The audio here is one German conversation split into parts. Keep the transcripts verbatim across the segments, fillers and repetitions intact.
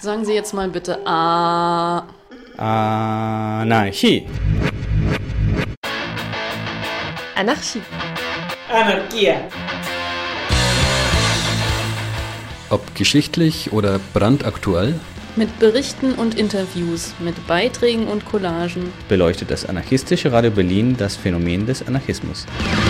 Sagen Sie jetzt mal bitte A. Anarchie. Anarchie. Anarchia. Ob geschichtlich oder brandaktuell? Mit Berichten und Interviews, mit Beiträgen und Collagen beleuchtet das anarchistische Radio Berlin das Phänomen des Anarchismus.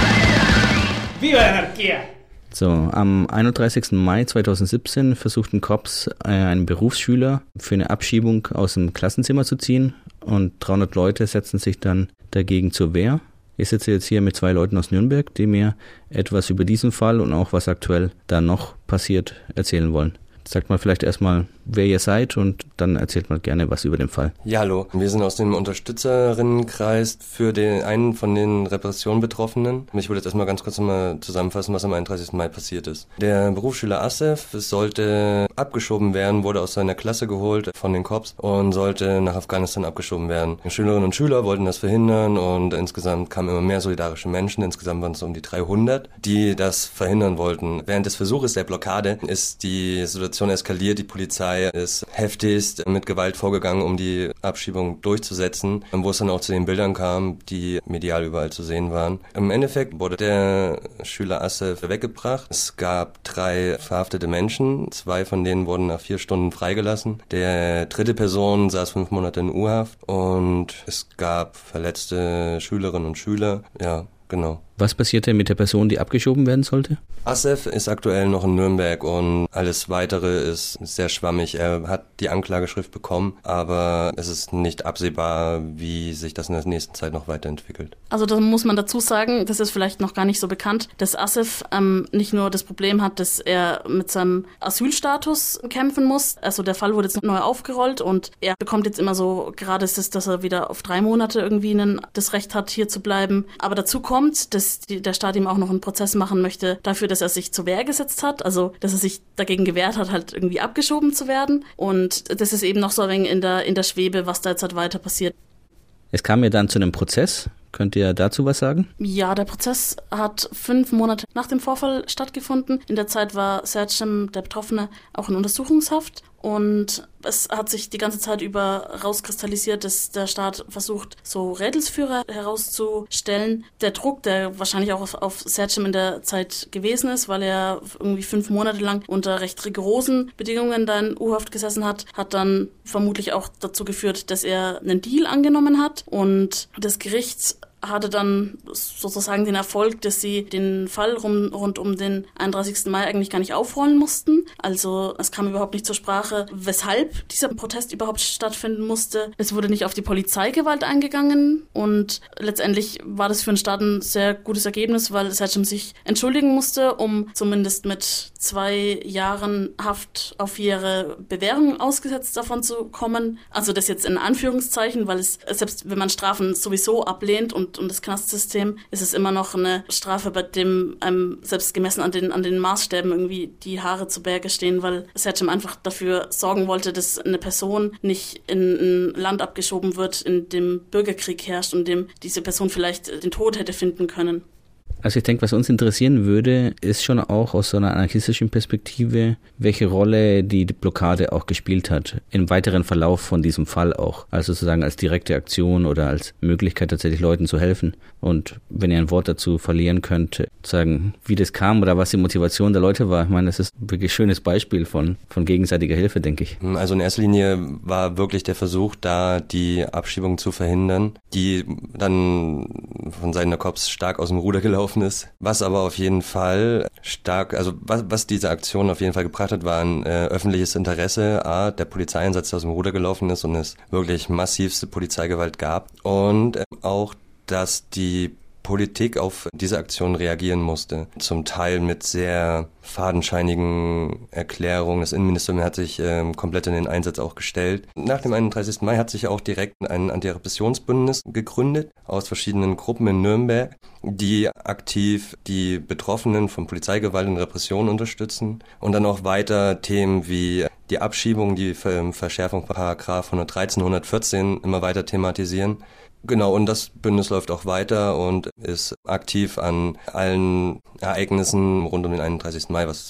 Viva Anarchia! So, am einunddreißigsten Mai zweitausendsiebzehn versuchten Cops, einen Berufsschüler für eine Abschiebung aus dem Klassenzimmer zu ziehen und dreihundert Leute setzten sich dann dagegen zur Wehr. Ich sitze jetzt hier mit zwei Leuten aus Nürnberg, die mir etwas über diesen Fall und auch was aktuell da noch passiert erzählen wollen. Sagt mal vielleicht erstmal, wer ihr seid und dann erzählt mal gerne was über den Fall. Ja, hallo. Wir sind aus dem Unterstützerinnenkreis für den einen von den Repressionen Betroffenen. Ich würde jetzt erstmal ganz kurz mal zusammenfassen, was am einunddreißigsten Mai passiert ist. Der Berufsschüler Asef sollte abgeschoben werden, wurde aus seiner Klasse geholt von den Cops und sollte nach Afghanistan abgeschoben werden. Die Schülerinnen und Schüler wollten das verhindern und insgesamt kamen immer mehr solidarische Menschen. Insgesamt waren es um die dreihundert, die das verhindern wollten. Während des Versuches der Blockade ist die Situation eskaliert. Die Polizei ist heftigst mit Gewalt vorgegangen, um die Abschiebung durchzusetzen, wo es dann auch zu den Bildern kam, die medial überall zu sehen waren. Im Endeffekt wurde der Schüler Asef weggebracht. Es gab drei verhaftete Menschen. Zwei von denen wurden nach vier Stunden freigelassen. Der dritte Person saß fünf Monate in U-Haft und es gab verletzte Schülerinnen und Schüler. Ja, genau. Was passierte mit der Person, die abgeschoben werden sollte? Asef ist aktuell noch in Nürnberg und alles Weitere ist sehr schwammig. Er hat die Anklageschrift bekommen, aber es ist nicht absehbar, wie sich das in der nächsten Zeit noch weiterentwickelt. Also da muss man dazu sagen, das ist vielleicht noch gar nicht so bekannt, dass Asef ähm, nicht nur das Problem hat, dass er mit seinem Asylstatus kämpfen muss. Also der Fall wurde jetzt neu aufgerollt und er bekommt jetzt immer so, gerade ist es, dass er wieder auf drei Monate irgendwie einen, das Recht hat, hier zu bleiben. Aber dazu kommt, dass die, der Staat ihm auch noch einen Prozess machen möchte dafür, dass er sich zur Wehr gesetzt hat, also dass er sich dagegen gewehrt hat, halt irgendwie abgeschoben zu werden. Und das ist eben noch so ein wenig in der, in der Schwebe, was da jetzt halt weiter passiert. Es kam ja dann zu einem Prozess. Könnt ihr dazu was sagen? Ja, der Prozess hat fünf Monate nach dem Vorfall stattgefunden. In der Zeit war Sercem, der Betroffene, auch in Untersuchungshaft. Und es hat sich die ganze Zeit über rauskristallisiert, dass der Staat versucht, so Rädelsführer herauszustellen. Der Druck, der wahrscheinlich auch auf, auf Sercem in der Zeit gewesen ist, weil er irgendwie fünf Monate lang unter recht rigorosen Bedingungen da in U-Haft gesessen hat, hat dann vermutlich auch dazu geführt, dass er einen Deal angenommen hat. Und das Gericht hatte dann sozusagen den Erfolg, dass sie den Fall rum, rund um den einunddreißigsten Mai eigentlich gar nicht aufrollen mussten. Also es kam überhaupt nicht zur Sprache, weshalb dieser Protest überhaupt stattfinden musste. Es wurde nicht auf die Polizeigewalt eingegangen und letztendlich war das für den Staat ein sehr gutes Ergebnis, weil Sercem sich entschuldigen musste, um zumindest mit zwei Jahren Haft auf vier Jahre Bewährung ausgesetzt davon zu kommen. Also das jetzt in Anführungszeichen, weil es, selbst wenn man Strafen sowieso ablehnt und und das Knastsystem, ist es immer noch eine Strafe, bei dem einem selbst gemessen an den, an den Maßstäben irgendwie die Haare zu Berge stehen, weil Sercem einfach dafür sorgen wollte, dass eine Person nicht in ein Land abgeschoben wird, in dem Bürgerkrieg herrscht und in dem diese Person vielleicht den Tod hätte finden können. Also ich denke, was uns interessieren würde, ist schon auch aus so einer anarchistischen Perspektive, welche Rolle die Blockade auch gespielt hat im weiteren Verlauf von diesem Fall auch. Also sozusagen als direkte Aktion oder als Möglichkeit tatsächlich Leuten zu helfen. Und wenn ihr ein Wort dazu verlieren könnt, sagen, wie das kam oder was die Motivation der Leute war. Ich meine, das ist ein wirklich schönes Beispiel von, von gegenseitiger Hilfe, denke ich. Also in erster Linie war wirklich der Versuch, da die Abschiebung zu verhindern, die dann von Seiten der Cops stark aus dem Ruder gelaufen ist. Was aber auf jeden Fall stark, also was, was diese Aktion auf jeden Fall gebracht hat, war ein äh, öffentliches Interesse, A, der Polizeieinsatz, der aus dem Ruder gelaufen ist und es wirklich massivste Polizeigewalt gab und äh, auch, dass die Politik auf diese Aktion reagieren musste. Zum Teil mit sehr fadenscheinigen Erklärungen. Das Innenministerium hat sich ähm, komplett in den Einsatz auch gestellt. Nach dem einunddreißigsten Mai hat sich auch direkt ein Antirepressionsbündnis gegründet aus verschiedenen Gruppen in Nürnberg, die aktiv die Betroffenen von Polizeigewalt und Repression unterstützen und dann auch weiter Themen wie die Abschiebung, die Verschärfung von Paragraph hundertdreizehn, hundertvierzehn immer weiter thematisieren. Genau, und das Bündnis läuft auch weiter und ist aktiv an allen Ereignissen rund um den einunddreißigsten Mai, was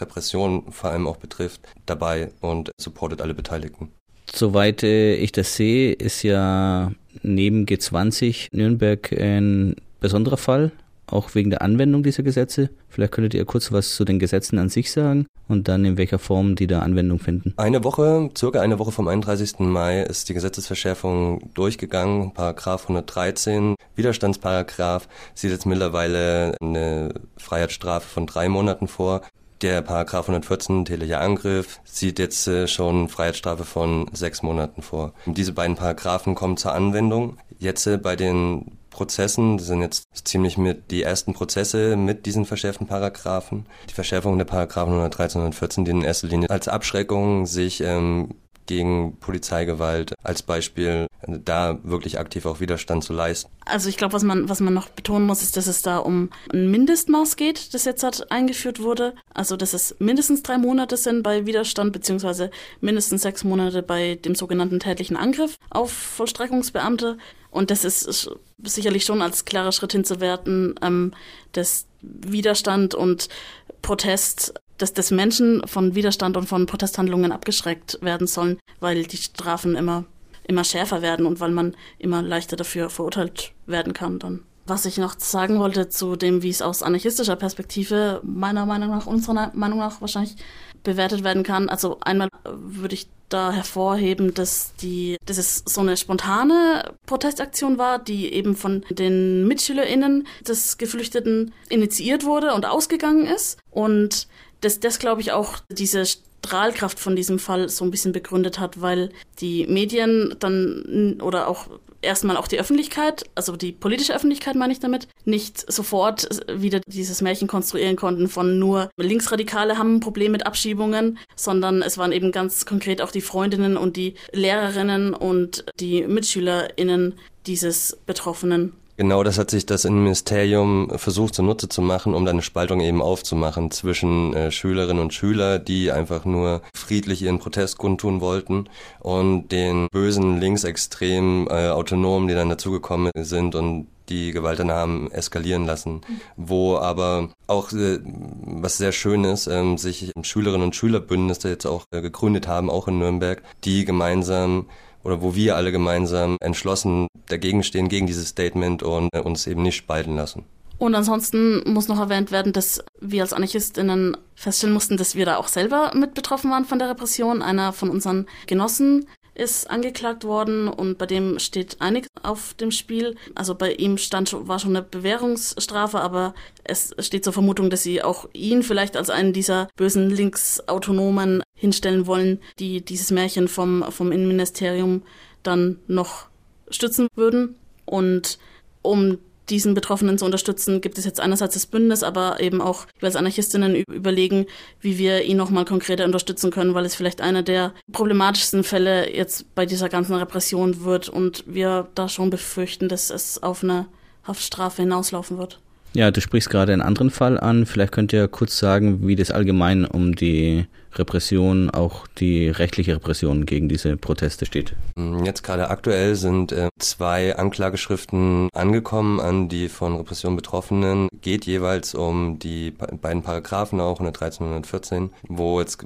Repression vor allem auch betrifft, dabei und supportet alle Beteiligten. Soweit äh, ich das sehe, ist ja neben G zwanzig Nürnberg ein besonderer Fall, auch wegen der Anwendung dieser Gesetze. Vielleicht könntet ihr kurz was zu den Gesetzen an sich sagen und dann in welcher Form die da Anwendung finden. Eine Woche, circa eine Woche vom einunddreißigsten Mai ist die Gesetzesverschärfung durchgegangen. Paragraph hundertdreizehn, Widerstandsparagraph, sieht jetzt mittlerweile eine Freiheitsstrafe von drei Monaten vor. Der Paragraph hundertvierzehn, tätlicher Angriff, sieht jetzt äh, schon Freiheitsstrafe von sechs Monaten vor. Und diese beiden Paragraphen kommen zur Anwendung. Jetzt äh, bei den Prozessen, das sind jetzt ziemlich mit die ersten Prozesse mit diesen verschärften Paragraphen. Die Verschärfung der Paragraphen hundertdreizehn und hundertvierzehn dienen in erster Linie als Abschreckung, sich ähm, gegen Polizeigewalt als Beispiel da wirklich aktiv auch Widerstand zu leisten. Also ich glaube, was man was man noch betonen muss, ist, dass es da um ein Mindestmaß geht, das jetzt halt eingeführt wurde. Also dass es mindestens drei Monate sind bei Widerstand, beziehungsweise mindestens sechs Monate bei dem sogenannten tätlichen Angriff auf Vollstreckungsbeamte. Und das ist sicherlich schon als klarer Schritt hinzuwerten, ähm, dass Widerstand und Protest, dass das Menschen von Widerstand und von Protesthandlungen abgeschreckt werden sollen, weil die Strafen immer immer schärfer werden und weil man immer leichter dafür verurteilt werden kann dann. Was ich noch sagen wollte zu dem, wie es aus anarchistischer Perspektive meiner Meinung nach, unserer Meinung nach wahrscheinlich bewertet werden kann. Also einmal würde ich da hervorheben, dass die, dass es so eine spontane Protestaktion war, die eben von den MitschülerInnen des Geflüchteten initiiert wurde und ausgegangen ist. Und dass das, glaube ich, auch diese Strahlkraft von diesem Fall so ein bisschen begründet hat, weil die Medien dann oder auch erstmal auch die Öffentlichkeit, also die politische Öffentlichkeit meine ich damit, nicht sofort wieder dieses Märchen konstruieren konnten von nur Linksradikale haben ein Problem mit Abschiebungen, sondern es waren eben ganz konkret auch die Freundinnen und die Lehrerinnen und die MitschülerInnen dieses Betroffenen. Genau, das hat sich das Innenministerium versucht zunutze zu machen, um dann eine Spaltung eben aufzumachen zwischen äh, Schülerinnen und Schülern, die einfach nur friedlich ihren Protest kundtun wollten, und den bösen linksextremen äh, Autonomen, die dann dazugekommen sind und die Gewalt dann haben eskalieren lassen. Mhm. Wo aber auch, äh, was sehr schön ist, ähm, sich Schülerinnen und Schülerbündnisse jetzt auch äh, gegründet haben, auch in Nürnberg, die gemeinsam oder wo wir alle gemeinsam entschlossen dagegen stehen, gegen dieses Statement und äh, uns eben nicht spalten lassen. Und ansonsten muss noch erwähnt werden, dass wir als AnarchistInnen feststellen mussten, dass wir da auch selber mit betroffen waren von der Repression. Einer von unseren Genossen ist angeklagt worden und bei dem steht einiges auf dem Spiel. Also bei ihm stand war schon eine Bewährungsstrafe, aber es steht zur Vermutung, dass sie auch ihn vielleicht als einen dieser bösen Linksautonomen hinstellen wollen, die dieses Märchen vom, vom Innenministerium dann noch stützen würden. Und um diesen Betroffenen zu unterstützen, gibt es jetzt einerseits das Bündnis, aber eben auch wir als Anarchistinnen überlegen, wie wir ihn nochmal konkreter unterstützen können, weil es vielleicht einer der problematischsten Fälle jetzt bei dieser ganzen Repression wird und wir da schon befürchten, dass es auf eine Haftstrafe hinauslaufen wird. Ja, du sprichst gerade einen anderen Fall an. Vielleicht könnt ihr kurz sagen, wie das allgemein um die Repression, auch die rechtliche Repression gegen diese Proteste steht. Jetzt gerade aktuell sind äh, zwei Anklageschriften angekommen an die von Repression Betroffenen. Geht jeweils um die beiden Paragraphen auch, hundertdreizehn und hundertvierzehn, wo jetzt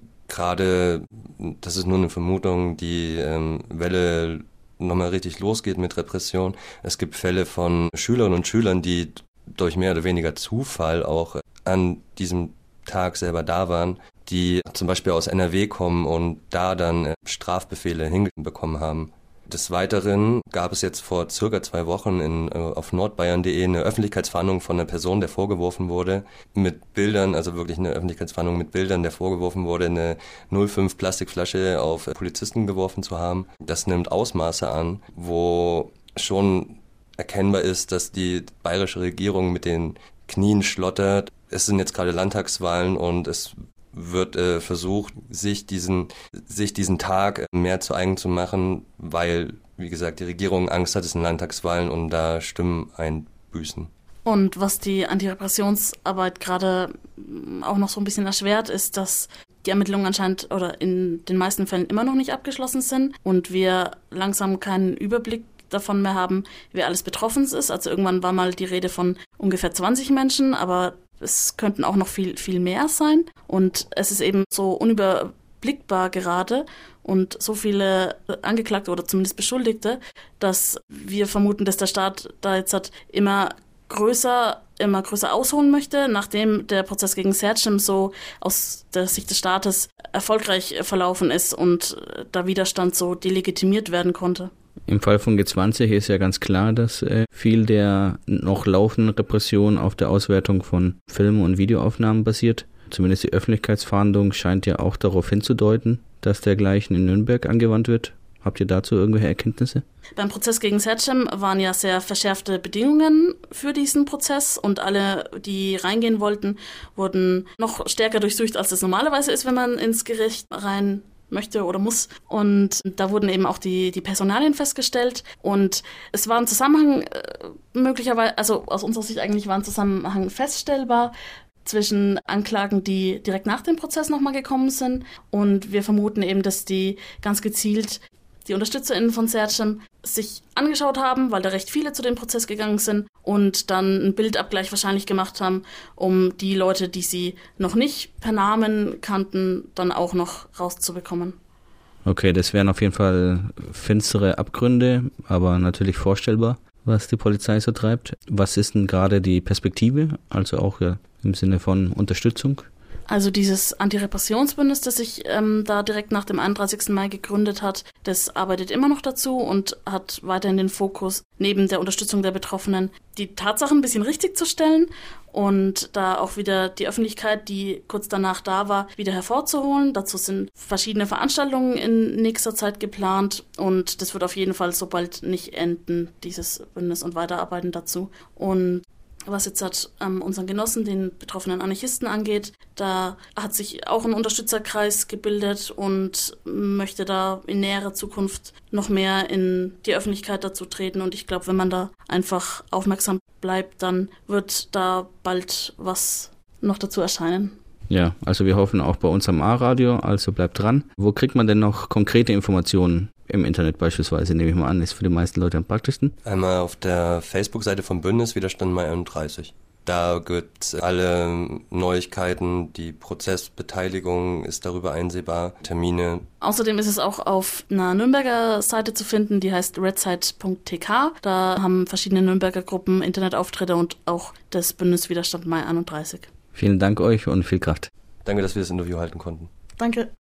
gerade, das ist nur eine Vermutung, die ähm, Welle nochmal richtig losgeht mit Repression. Es gibt Fälle von Schülerinnen und Schülern, die durch mehr oder weniger Zufall auch an diesem Tag selber da waren, die zum Beispiel aus N R W kommen und da dann Strafbefehle hinbekommen haben. Des Weiteren gab es jetzt vor circa zwei Wochen in, auf nordbayern punkt de eine Öffentlichkeitsfahndung von einer Person, der vorgeworfen wurde, mit Bildern, also wirklich eine Öffentlichkeitsfahndung mit Bildern, der vorgeworfen wurde, eine null Komma fünf Plastikflasche auf Polizisten geworfen zu haben. Das nimmt Ausmaße an, wo schon erkennbar ist, dass die bayerische Regierung mit den Knien schlottert. Es sind jetzt gerade Landtagswahlen und es wird äh, versucht, sich diesen, sich diesen Tag mehr zu eigen zu machen, weil, wie gesagt, die Regierung Angst hat, es sind Landtagswahlen und da Stimmen einbüßen. Und was die Antirepressionsarbeit gerade auch noch so ein bisschen erschwert, ist, dass die Ermittlungen anscheinend oder in den meisten Fällen immer noch nicht abgeschlossen sind und wir langsam keinen Überblick davon mehr haben, wer alles betroffen ist. Also irgendwann war mal die Rede von ungefähr zwanzig Menschen, aber es könnten auch noch viel, viel mehr sein. Und es ist eben so unüberblickbar gerade und so viele Angeklagte oder zumindest Beschuldigte, dass wir vermuten, dass der Staat da jetzt halt immer größer, immer größer ausholen möchte, nachdem der Prozess gegen Sercem so aus der Sicht des Staates erfolgreich verlaufen ist und der Widerstand so delegitimiert werden konnte. Im Fall von G zwanzig ist ja ganz klar, dass äh, viel der noch laufenden Repression auf der Auswertung von Film- und Videoaufnahmen basiert. Zumindest die Öffentlichkeitsfahndung scheint ja auch darauf hinzudeuten, dass dergleichen in Nürnberg angewandt wird. Habt ihr dazu irgendwelche Erkenntnisse? Beim Prozess gegen Sercem waren ja sehr verschärfte Bedingungen für diesen Prozess und alle, die reingehen wollten, wurden noch stärker durchsucht, als es normalerweise ist, wenn man ins Gericht rein möchte oder muss. Und da wurden eben auch die, die Personalien festgestellt. Und es war ein Zusammenhang äh, möglicherweise, also aus unserer Sicht eigentlich war ein Zusammenhang feststellbar zwischen Anklagen, die direkt nach dem Prozess nochmal gekommen sind. Und wir vermuten eben, dass die ganz gezielt die UnterstützerInnen von Sercem sich angeschaut haben, weil da recht viele zu dem Prozess gegangen sind und dann einen Bildabgleich wahrscheinlich gemacht haben, um die Leute, die sie noch nicht per Namen kannten, dann auch noch rauszubekommen. Okay, das wären auf jeden Fall finstere Abgründe, aber natürlich vorstellbar, was die Polizei so treibt. Was ist denn gerade die Perspektive, also auch ja, im Sinne von Unterstützung? Also dieses Antirepressionsbündnis, das sich ähm, da direkt nach dem einunddreißigsten Mai gegründet hat, das arbeitet immer noch dazu und hat weiterhin den Fokus, neben der Unterstützung der Betroffenen, die Tatsachen ein bisschen richtig zu stellen und da auch wieder die Öffentlichkeit, die kurz danach da war, wieder hervorzuholen. Dazu sind verschiedene Veranstaltungen in nächster Zeit geplant und das wird auf jeden Fall so bald nicht enden, dieses Bündnis, und weiterarbeiten dazu. Und was jetzt hat, ähm, unseren Genossen, den betroffenen Anarchisten angeht, da hat sich auch ein Unterstützerkreis gebildet und möchte da in näherer Zukunft noch mehr in die Öffentlichkeit dazu treten. Und ich glaube, wenn man da einfach aufmerksam bleibt, dann wird da bald was noch dazu erscheinen. Ja, also wir hoffen auch bei uns am A-Radio, also bleibt dran. Wo kriegt man denn noch konkrete Informationen? Im Internet beispielsweise, nehme ich mal an, ist für die meisten Leute am praktischsten. Einmal auf der Facebook-Seite vom Bündnis Widerstand Mai einunddreißig. Da gibt alle Neuigkeiten, die Prozessbeteiligung ist darüber einsehbar, Termine. Außerdem ist es auch auf einer Nürnberger Seite zu finden, die heißt redsite punkt t k. Da haben verschiedene Nürnberger Gruppen Internetauftritte und auch das Bündnis Widerstand Mai einunddreißig. Vielen Dank euch und viel Kraft. Danke, dass wir das Interview halten konnten. Danke.